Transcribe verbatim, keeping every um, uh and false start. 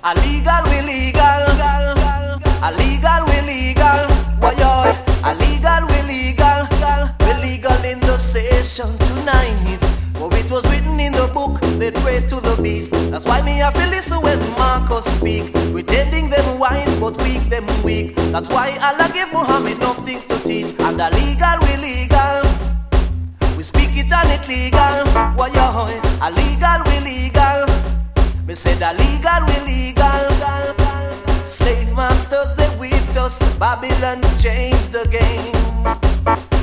illegal, we legal, illegal, we legal. Why yo? Illegal, we legal, we legal in the session tonight. For it was written in the book, they pray to the beast. That's why me have to listen when Marcus speak. Pretending them wise, but weak them weak. That's why Allah gave Muhammad enough things to teach. And illegal, we legal. We speak it and it legal. Why yo? Illegal, we legal. Me said illegal, we legal. Slave masters, they whipped us. Babylon changed the game.